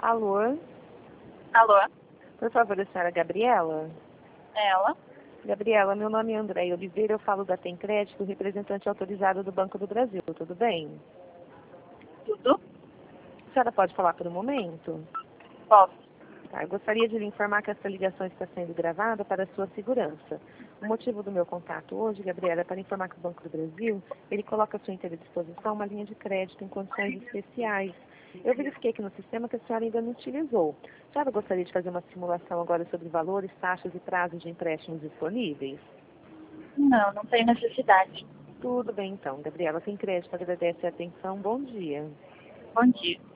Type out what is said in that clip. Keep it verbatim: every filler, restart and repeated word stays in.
Alô? Alô? Por favor, a senhora Gabriela? Ela? Gabriela, meu nome é Andréia Oliveira, eu falo da Tem Crédito, representante autorizado do Banco do Brasil, tudo bem? Tudo? A senhora pode falar por um momento? Posso. Tá, eu gostaria de lhe informar que essa ligação está sendo gravada para a sua segurança. O motivo do meu contato hoje, Gabriela, é para informar que o Banco do Brasil, ele coloca à sua inteira disposição uma linha de crédito em condições especiais. Eu verifiquei aqui no sistema que a senhora ainda não utilizou. A senhora gostaria de fazer uma simulação agora sobre valores, taxas e prazos de empréstimos disponíveis? Não, não tem necessidade. Tudo bem então, Gabriela, Tem Crédito agradece a atenção, bom dia. Bom dia.